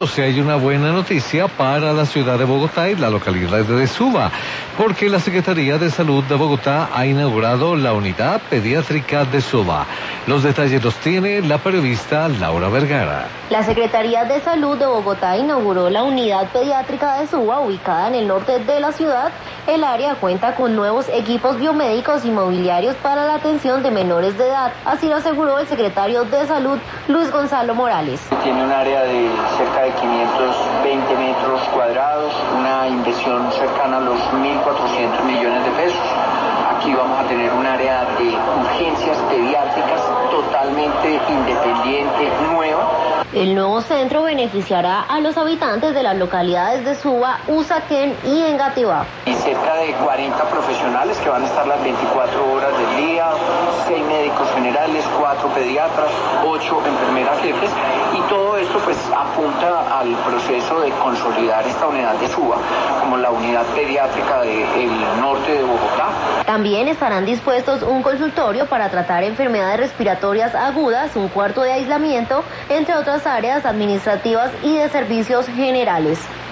Si hay una buena noticia para la ciudad de Bogotá y la localidad de Suba, porque la Secretaría de Salud de Bogotá ha inaugurado la unidad pediátrica de Suba. Los detalles los tiene la periodista Laura Vergara. La Secretaría de Salud de Bogotá inauguró la unidad pediátrica de Suba, ubicada en el norte de la ciudad. El área cuenta con nuevos equipos biomédicos y mobiliarios para la atención de menores de edad, así lo aseguró el secretario de Salud, Luis Gonzalo Morales. Tiene un área de cerca de 520 metros cuadrados, una inversión cercana a los 1.400 millones de pesos. Aquí vamos a tener un área de urgencias pediátricas totalmente independiente, nueva. El nuevo centro beneficiará a los habitantes de las localidades de Suba, Usaquén y Engativá. Y cerca de 40 profesionales que van a estar las 24 horas del día, 6 médicos generales, 4 pediatras, 8 enfermeras jefes, y todo esto pues apunta al proceso de consolidar esta unidad de Suba como la unidad pediátrica del norte de Bogotá. También estarán dispuestos un consultorio para tratar enfermedades respiratorias agudas, un cuarto de aislamiento, entre otras áreas administrativas y de servicios generales.